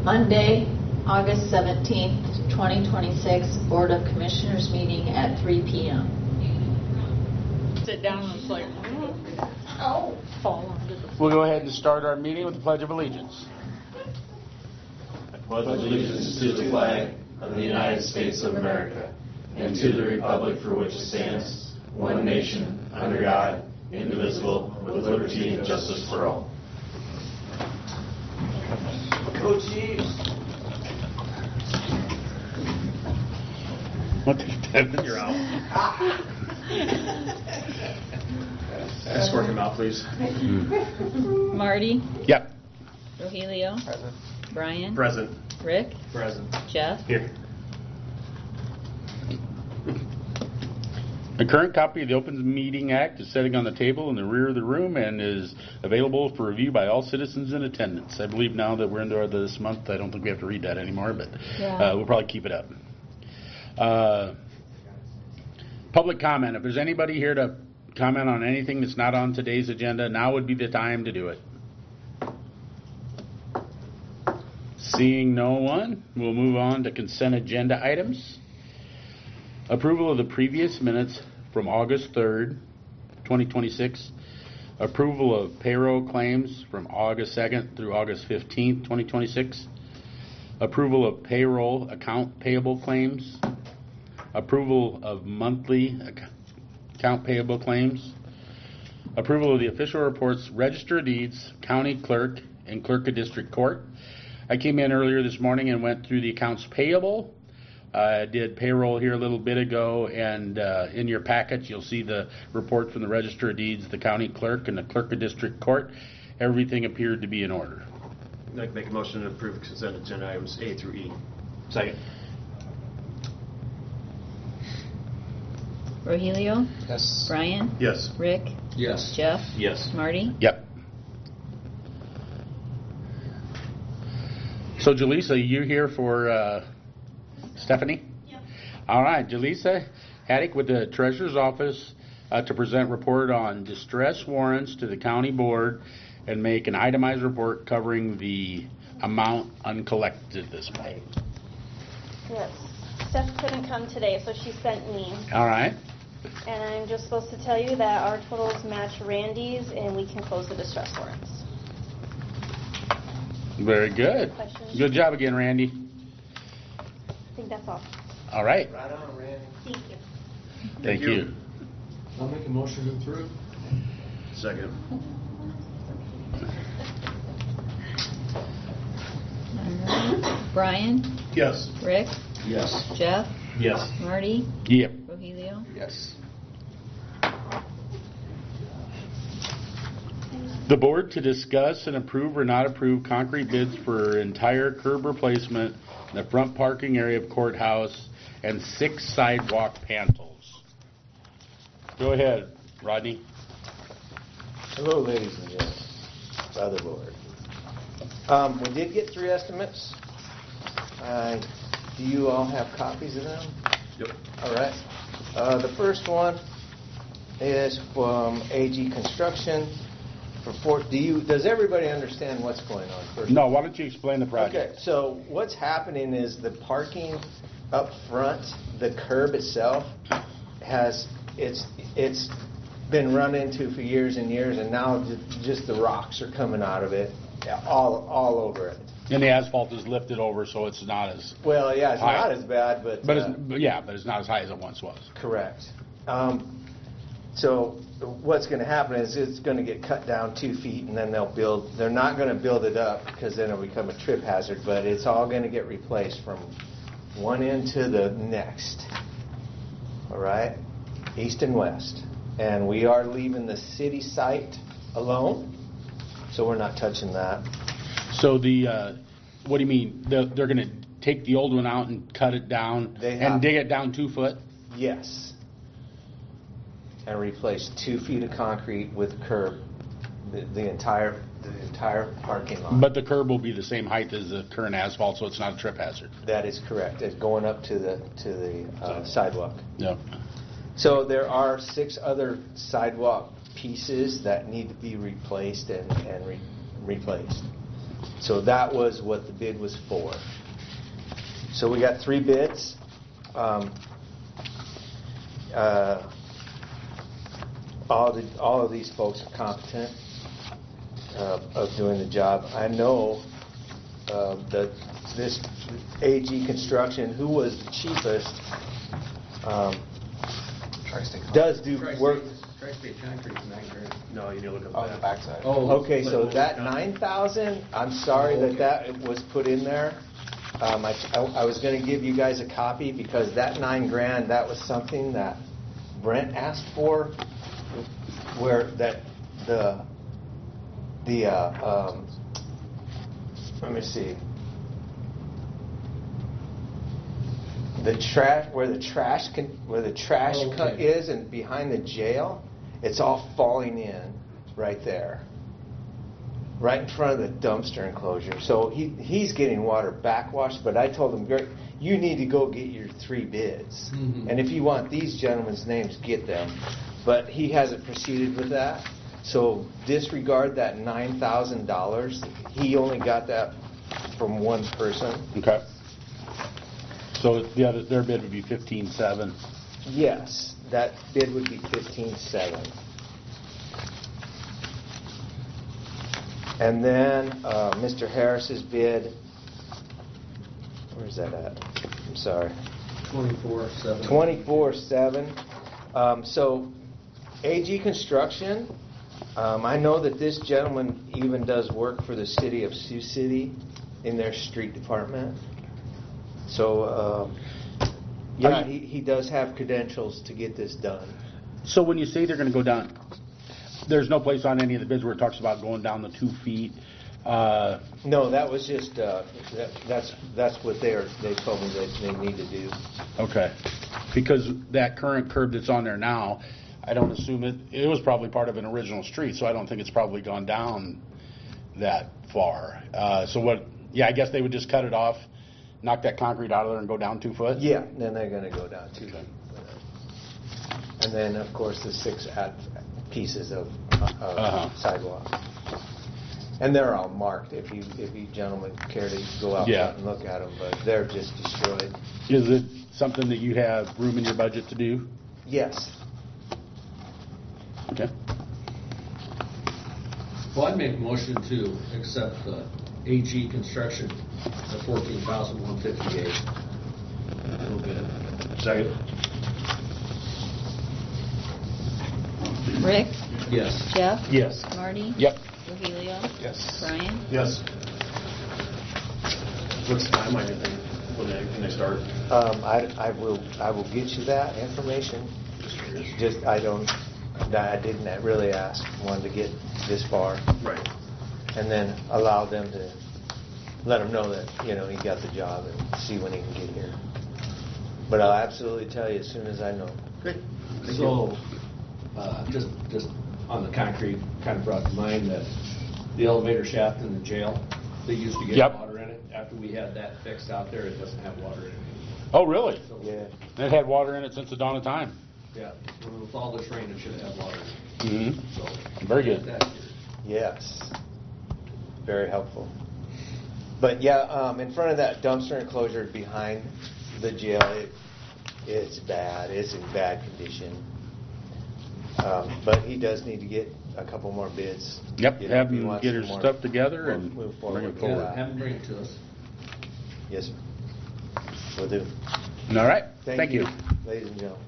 Monday, August 17th, 2026, Board of Commissioners meeting at 3 p.m. Sit down and it's like, oh, fall onto the floor. We'll go ahead and start our meeting with the Pledge of Allegiance. I pledge allegiance to the flag of the United States of America and to the republic for which it stands, one nation, under God, indivisible, with liberty and justice for all. Go Chiefs! You're out. Escort him out, please. Marty, Yep. Rogelio, Present. Brian, Present. Rick, Present. Jeff. Here. The current copy of the Open Meeting Act is sitting on the table in the rear of the room and is available for review by all citizens in attendance. I believe now that we're into this month, I don't think we have to read that anymore, but we'll probably keep it up. Public comment. If there's anybody here to comment on anything that's not on today's agenda, now would be the time to do it. Seeing no one, we'll move on to consent agenda items. Approval of the previous minutes from August 3rd, 2026. Approval of payroll claims from August 2nd through August 15th, 2026. Approval of payroll account payable claims. Approval of monthly account payable claims. Approval of the official reports, register of deeds, county clerk, and clerk of district court. I came in earlier this morning and went through the accounts payable. I did payroll here a little bit ago, and in your packets you'll see the report from the register of deeds, the county clerk, and the clerk of district court. Everything appeared to be in order. I'd like to make a motion to approve consent agenda items A through E. Second. Rogelio, Yes. Brian, Yes. Rick, Yes. Jeff, Yes. Marty. Yep. So, Jaleesa, you here for Stephanie? Yep. All right, Jaleesa Haddock with the Treasurer's Office to present report on distress warrants to the county board and make an itemized report covering the amount uncollected this month. Yes. Steph couldn't come today, so she sent me. All right. And I'm just supposed to tell you that our totals match Randy's and we can close the distress warrants. Very good. Questions? Good job again, Randy. I think that's all. All right. Right on, Randy. Thank you. Thank you. I'll make a motion to approve. Second. All right. Brian, Yes. Rick, Yes. Jeff, Yes. Marty, Yep. Rogelio. Yes. The board to discuss and approve or not approve concrete bids for entire curb replacement in the front parking area of courthouse and 6 sidewalk pantles. Go ahead, Rodney. Hello, ladies and gentlemen, other board. We did get 3 estimates. Do you all have copies of them? Yep. All right. The first one is from AG Construction. Does everybody understand what's going on? First? No, why don't you explain the project? Okay, so what's happening is the parking up front, the curb itself, it's been run into for years and years, and now just the rocks are coming out of it, all over it. And the asphalt is lifted over, so it's not as Well, yeah, it's high. not as bad, but it's not as high as it once was. correct. So what's going to happen is it's going to get cut down 2 feet, and then they're not going to build it up because then it'll become a trip hazard, but it's all going to get replaced from one end to the next. All right? East and west. And we are leaving the city site alone, so we're not touching that. So what do you mean? They're going to take the old one out and cut it down and dig it down 2 foot? Yes. And replace 2 feet of concrete with curb, the entire parking lot. But the curb will be the same height as the current asphalt, so it's not a trip hazard. That is correct. It's going up to the sidewalk. Yep. So there are 6 other sidewalk pieces that need to be replaced and replaced. So that was what the bid was for. So we got 3 bids. All of these folks are competent of doing the job. I know that this AG Construction, who was the cheapest, does do work. Tri-State Concrete, $9,000. No, you need to look On the backside. Oh, Okay, so that 9,000, I'm sorry that was put in there. I was going to give you guys a copy because that $9,000, that was something that Brent asked for, where that let me see. The trash, where the trash is, and behind the jail, it's all falling in right there, right in front of the dumpster enclosure. So he's getting water backwashed. But I told him, you need to go get your 3 bids, and if you want these gentlemen's names, get them. But he hasn't proceeded with that. So disregard that $9,000. He only got that from one person. Okay. So their bid would be 15,700. Yes, that bid would be 15,700. And then Mr. Harris's bid, where's that at? I'm sorry. 24,700. 24,700. So AG Construction, I know that this gentleman even does work for the city of Sioux City in their street department. So, he does have credentials to get this done. So when you say they're going to go down, there's no place on any of the bids where it talks about going down the 2 feet. No, that was just that's what they told me that they need to do. Okay. Because that current curb that's on there now, I don't assume it was probably part of an original street, so I don't think it's probably gone down that far. So what? Yeah, I guess they would just cut it off, knock that concrete out of there, and go down 2 foot. Yeah, then they're going to go down 2 feet. And then, of course, the 6 pieces of sidewalk. And they're all marked if you gentlemen care to go out and look at them, but they're just destroyed. Is it something that you have room in your budget to do? Yes. Okay. Well, I'd make a motion to accept the AG Construction, the $14,158. Second. Rick? Yes. Jeff? Yes. Marty? Yep. Rogelio? Yes. Brian? Yes. What's the timeline, you think? When they start? I will get you that information. Just I didn't really ask. Wanted to get this far, Right. and then allow them to let him know that he got the job and see when he can get here. But I'll absolutely tell you as soon as I know. Great. So, just on the concrete, kind of brought to mind that the elevator shaft in the jail, they used to get water in it. After we had that fixed out there, it doesn't have water in it. Oh, really? So, Yeah. It had water in it since the dawn of time. Yeah, with all this rain, it should have water in it. Mm-hmm. So, Very good. that here. Yes. Very helpful. But yeah, in front of that dumpster enclosure behind the jail, it's bad. It's in bad condition. But he does need to get a couple more bids. Yep. If Have he him wants get her some more, stuff together we'll and move bring it with forward. that. Have them bring it to us. Yes, sir. Will do. All right. Thank you, ladies and gentlemen.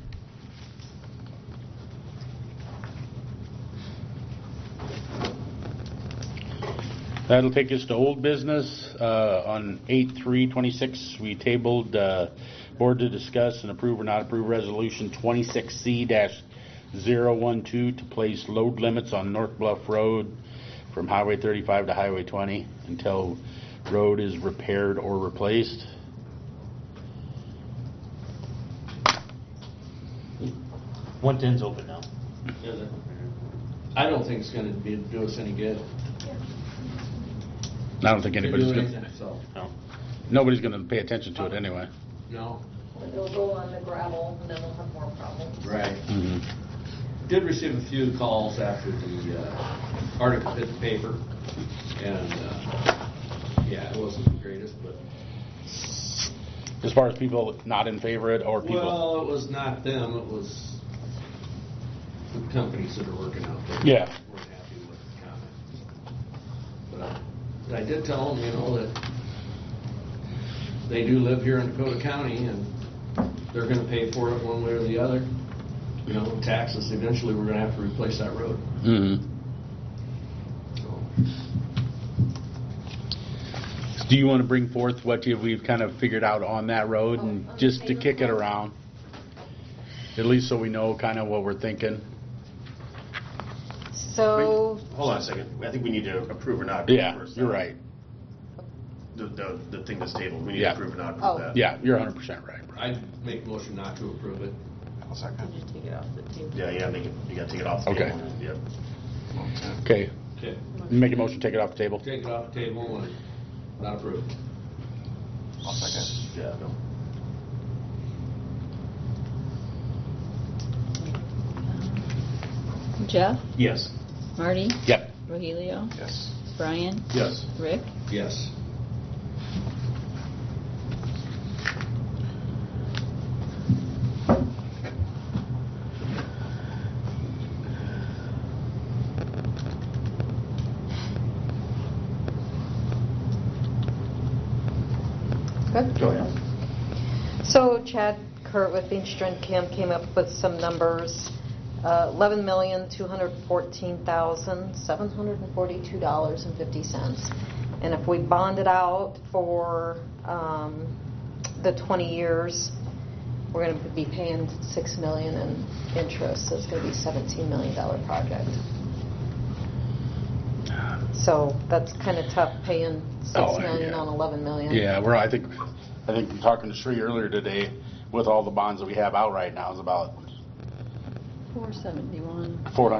That'll take us to old business. On 8/3/26, we tabled board to discuss and approve or not approve resolution 26C-012 to place load limits on North Bluff Road from Highway 35 to Highway 20 until road is repaired or replaced. 110's open now. Is it? I don't think it's going to do us any good. I don't think anybody's to do going anything, so. to. Nobody's going to pay attention to it anyway. No. It'll go on the gravel, and then we'll have more problems. Right. Mm-hmm. Did receive a few calls after the article hit the paper, and Yeah, it wasn't the greatest, but. As far as people not in favor of it, or people? Well, it was not them, it was the companies that are working out there. Yeah. Weren't happy with the comment. But I did tell them, that they do live here in Dakota County and they're gonna pay for it one way or the other. Taxes, eventually we're gonna have to replace that road. Mm-hmm. So, Do you want to bring forth what we've kind of figured out on that road, and just to kick it around, at least so we know kind of what we're thinking? So, Hold on a second. I think we need to approve or not approve Yeah, first. you're right. The thing that's tabled. We need Yeah. to approve or not approve Oh. that. Yeah, you're 100% right. I'd make a motion not to approve it. I'll second. Just take it off the table. Yeah, you gotta take it off the Okay. table. Yep. Okay, Okay. make a motion, take it off the table. Take it off the table and not approve. I'll second. Yeah, no. Jeff, Yes. Marty, Yep. Rogelio, Yes. Brian, Yes. Rick. Yes. good. Go ahead. So Chad Kurt with Beechtree and Kim came up with some numbers. $11,214,742.50. And if we bond it out for the 20 years, we're going to be paying $6 million in interest. So it's going to be a $17 million project. So that's kind of tough paying $6 million yeah. on $11 million. Yeah, I think talking to Sri earlier today, with all the bonds that we have out right now, is about 471.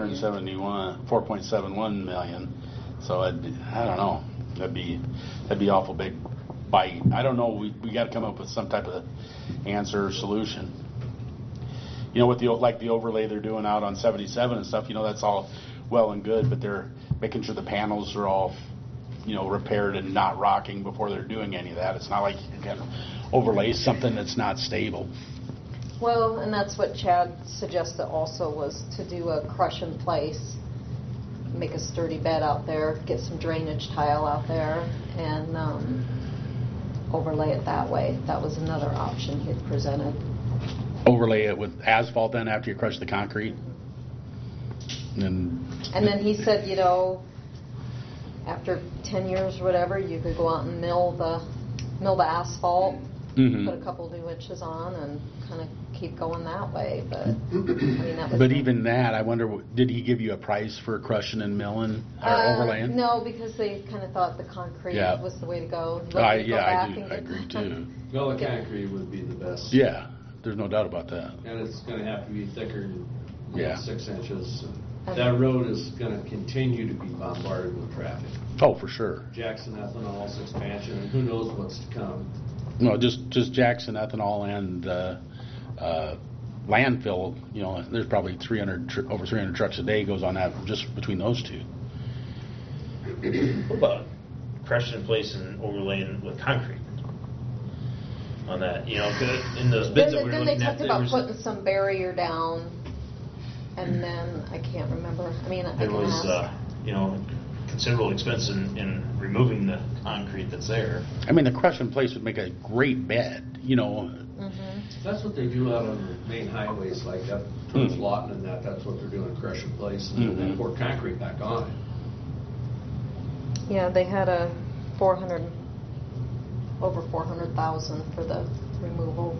4.71 million. So I don't know. That'd be awful big bite. I don't know. We got to come up with some type of answer or solution. With the overlay they're doing out on 77 and stuff. That's all well and good, but they're making sure the panels are all repaired and not rocking before they're doing any of that. It's not like you can overlay something that's not stable. Well, and that's what Chad suggested also, was to do a crush in place, make a sturdy bed out there, get some drainage tile out there, and overlay it that way. That was another option he had presented. Overlay it with asphalt then after you crush the concrete? And then he said, after 10 years or whatever, you could go out and mill the asphalt, Mhm. put a couple new inches on, and kind of keep going that way. But that was. But even that, I wonder, did he give you a price for crushing and milling or overlaying? No, because they kind of thought the concrete Yeah. was the way to go. I agree too. Well, the concrete would be the best. Yeah, there's no doubt about that. And it's going to have to be thicker than Yeah. 6 inches. That road is going to continue to be bombarded with traffic. Oh, for sure. Jackson Ethanol's expansion, and who knows what's to come. No, just Jackson Ethanol and landfill. There's probably over 300 trucks a day goes on that just between those two. What about crushing in place and overlaying with concrete on that? 'Cause in those bids that we were Then they looking at, talked there about was, putting some barrier down, and then I can't remember. I mean, I there can was ask. considerable expense in removing the concrete that's there. I mean, the crush in place would make a great bed. That's what they do out on the main highways, like up towards Lawton and that's what they're doing, crush in place, and then they pour concrete back on it. Yeah, they had over 400,000 for the removal.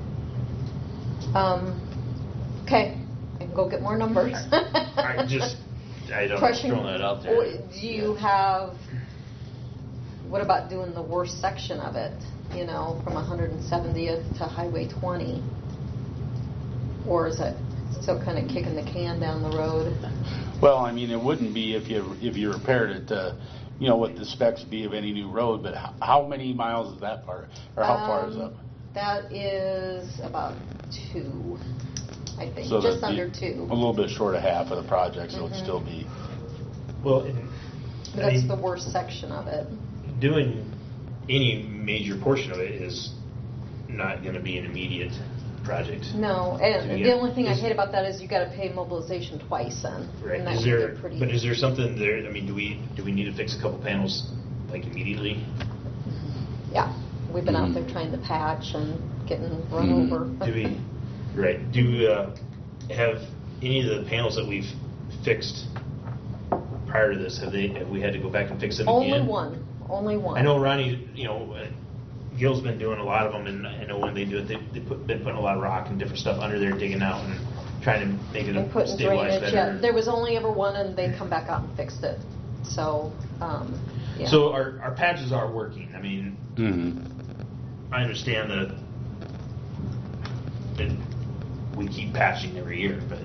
Okay, I can go get more numbers. I don't Crushing- throwing that out there. Do you have? What about doing the worst section of it? From 170th to Highway 20, or is it still kind of kicking the can down the road? Well, I mean, it wouldn't be if you repaired it. What the specs be of any new road. But how many miles is that part, or how far is up? That is about 2, I think, So just that'd be under 2. A little bit short of half of the project, so it'd still be. Well, That's the worst section of it. doing any major portion of it is not going to be an immediate project. No, To and begin. the only thing I Is- hate about that is you got to pay mobilization twice then. Right. And that Is can there, get pretty. but is there something there? I mean, do we need to fix a couple panels like immediately? Yeah, we've been Mhm. out there trying to patch and getting run Mhm. over. Do we? Right. Do have any of the panels that we've fixed prior to this? Have we had to go back and fix them Only again? one. Only one. I know Ronnie. Gil's been doing a lot of them, and I know when they do it, they've been putting a lot of rock and different stuff under there, digging out and trying to make it And putting stabilize drainage. better. Yeah, there was only ever one, and they come back out and fixed it. So, yeah. So our patches are working. I mean, Mhm. I understand that we keep patching every year, but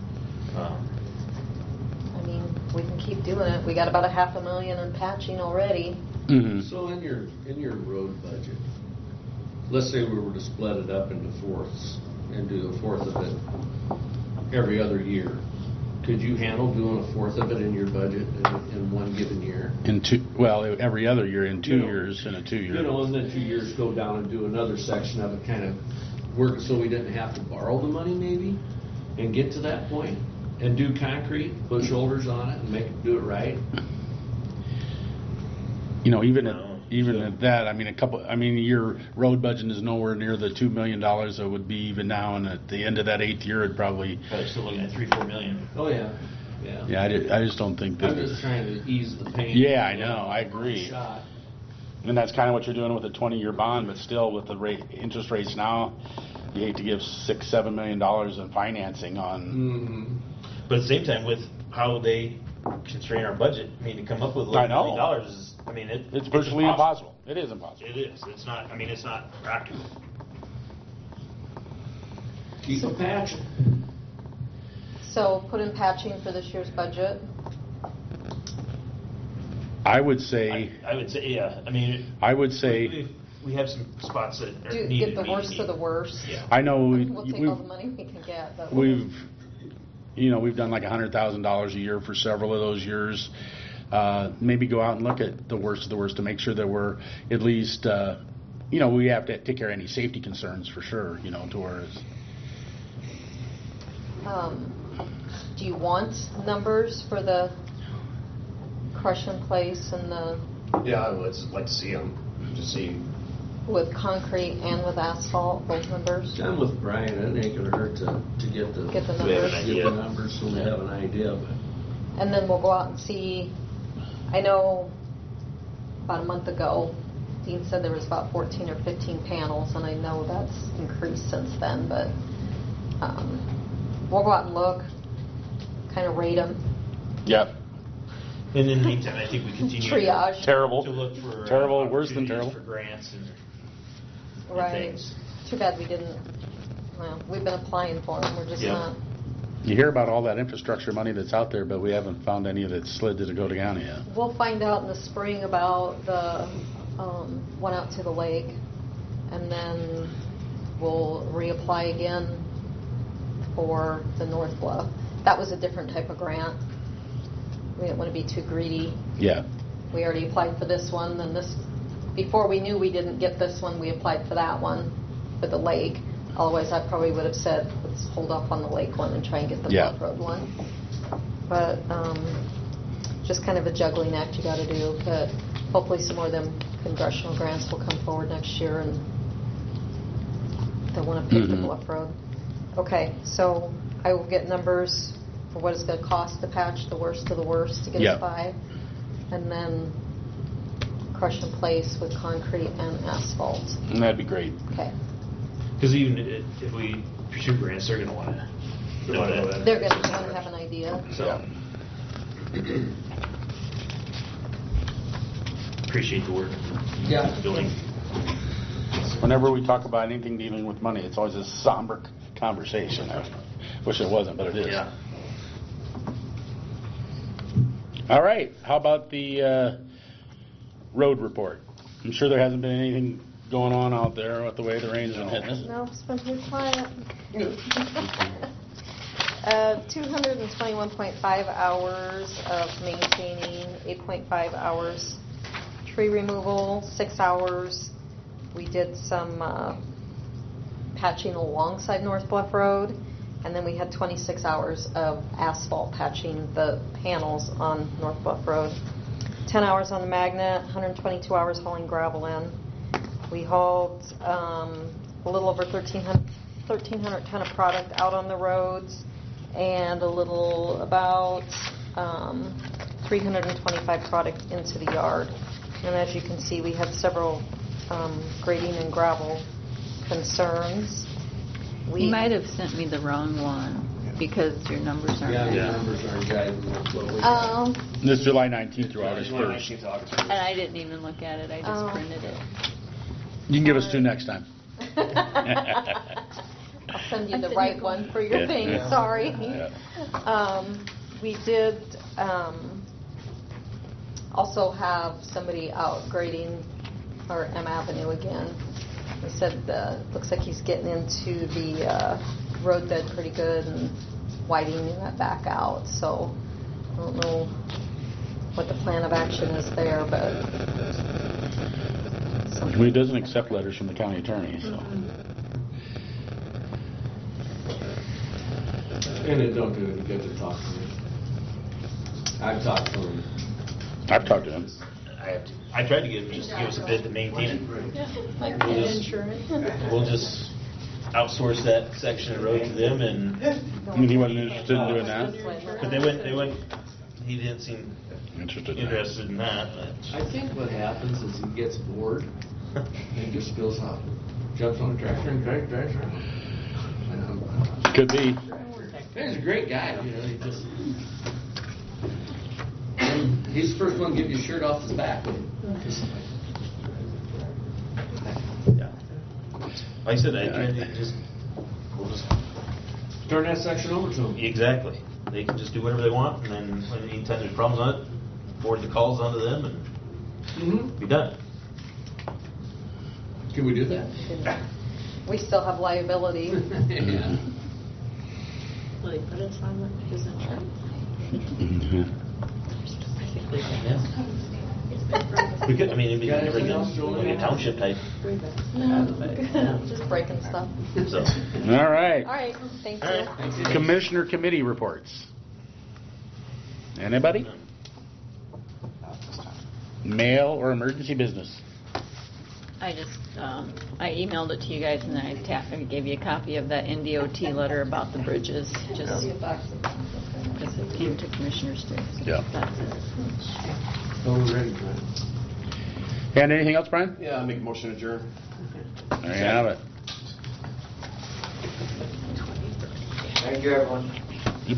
I mean, we can keep doing it. We got about $500,000 in patching already. Mhm. So in your road budget, let's say we were to split it up into fourths and do a fourth of it every other year. Could you handle doing a fourth of it in your budget in one given year? Every other year in 2 You know, years in a 2-year. And then 2 years go down and do another section of it, kind of work so we didn't have to borrow the money maybe and get to that point and do concrete, put shoulders on it and do it right. Even No. at that, I mean, your road budget is nowhere near the $2 million that would be even now, and at the end of that 8th year, it'd probably. still looking at $3-4 million. Oh, yeah. Yeah, I just don't think that. I'm just trying to ease the pain. Yeah, I know, I agree. Shot. And that's kind of what you're doing with a 20-year bond, but still, with the interest rates now, you hate to give $6-7 million in financing on. Mm-hmm. But at the same time, with how they constrain our budget, I mean, to come up with I $11 know. million is, I mean, It's virtually impossible. It is impossible. It is. It's not. I mean, it's not practical. Keep a patch. So put in patching for this year's budget. I would say. I would say, yeah. I mean, I would say. we have some spots that are Do needed. get the worst of the worst. Yeah. I know We'll take all the money we can get. But we've done like $100,000 a year for several of those years. Maybe go out and look at the worst of the worst to make sure that we're at least, we have to take care of any safety concerns for sure, towards. do you want numbers for the crush in place and the Yeah, I would like to see them, to see. with concrete and with asphalt, both numbers? I'm with Brian. It ain't gonna hurt to get the Get the We have an numbers. idea. get the numbers so we have an idea. But And then we'll go out and see. I know about a month ago, Dean said there was about 14 or 15 panels, and I know that's increased since then, but we'll go out and look, kind of rate them. Yep. And in the meantime, I think we continue Triage. Terrible. to look for Terrible, worse than opportunities terrible. for grants and Right. things. Too bad we didn't, well, we've been applying for them, we're just Yeah. not. You hear about all that infrastructure money that's out there, but we haven't found any that's slid to Dakota County yet. We'll find out in the spring about the one out to the lake, and then we'll reapply again for the North Bluff. That was a different type of grant. We didn't want to be too greedy. Yeah. We already applied for this one, then this, before we knew we didn't get this one, we applied for that one, for the lake. Otherwise, I probably would have said, let's hold off on the lake one and try and get the Yeah. Bluff Road one. But just kind of a juggling act you got to do. But hopefully some more of them congressional grants will come forward next year and they'll want to pick the Mhm. Bluff Road. Okay, so I will get numbers for what it's going to cost to patch the worst of the worst to get Yeah. us by. And then crush in place with concrete and asphalt. And that'd be great. Okay. Because even if we pursue grants, they're going to want to know that. They're going to want to have an idea. So, appreciate the work. Yeah. Doing. Whenever we talk about anything dealing with money, it's always a somber conversation. I wish it wasn't, but it is. Yeah. All right. How about the road report? I'm sure there hasn't been anything going on out there with the way the rain's been hitting us. No, it's been pretty quiet. 221.5 hours of maintaining, 8.5 hours tree removal, 6 hours. We did some patching alongside North Bluff Road, and then we had 26 hours of asphalt patching the panels on North Bluff Road. 10 hours on the magnet, 122 hours hauling gravel in. We hauled a little over 1,300 ton of product out on the roads, and a little about 325 product into the yard. And as you can see, we had several grading and gravel concerns. You might have sent me the wrong one because your numbers aren't. Yeah, your numbers aren't jiving with what we This is July 19th through August 1st. And I didn't even look at it. I just printed it. You can give us 2 next time. I'll send you the right one for your thing. Yeah. Sorry. Yeah. We did also have somebody out grading our M Avenue again. He said looks like he's getting into the road bed pretty good and widening that back out. So I don't know what the plan of action is there, but Well, he doesn't accept letters from the county attorney, so. And it don't do any good to talk to him. I've talked to him. I've talked to him. I tried to get him just to give us a bid to maintain it. Like We'll just- insurance. We'll just outsource that section of road to them, and And he wasn't interested in doing that? but they wouldn't. He didn't seem Interested. interested in that. I think what happens is he gets bored and just goes out, jumps on a tractor and drives around. Could be. He's a great guy, you know, he just... He's the first one to give you a shirt off his back. Yeah. Like I said, I tried to we'll just Turn that section over to him. exactly. They can just do whatever they want, and then anytime there's problems on it, forward the calls onto them, and be done. Can we do that? we still have liability. Yeah. Will they put us on his insurance? We could. I mean, it'd be Got like anything else, Julie? a township type. Just breaking stuff. So. All right. All right, thank you. All right. Commissioner committee reports. Anybody? Mail or emergency business? I just, I emailed it to you guys, and then I gave you a copy of that NDOT letter about the bridges, just because it came to commissioners too. Yeah. That's it. So we're ready, Brian. And anything else, Brian? Yeah, I'll make a motion to adjourn. There you have it. Thank you, everyone.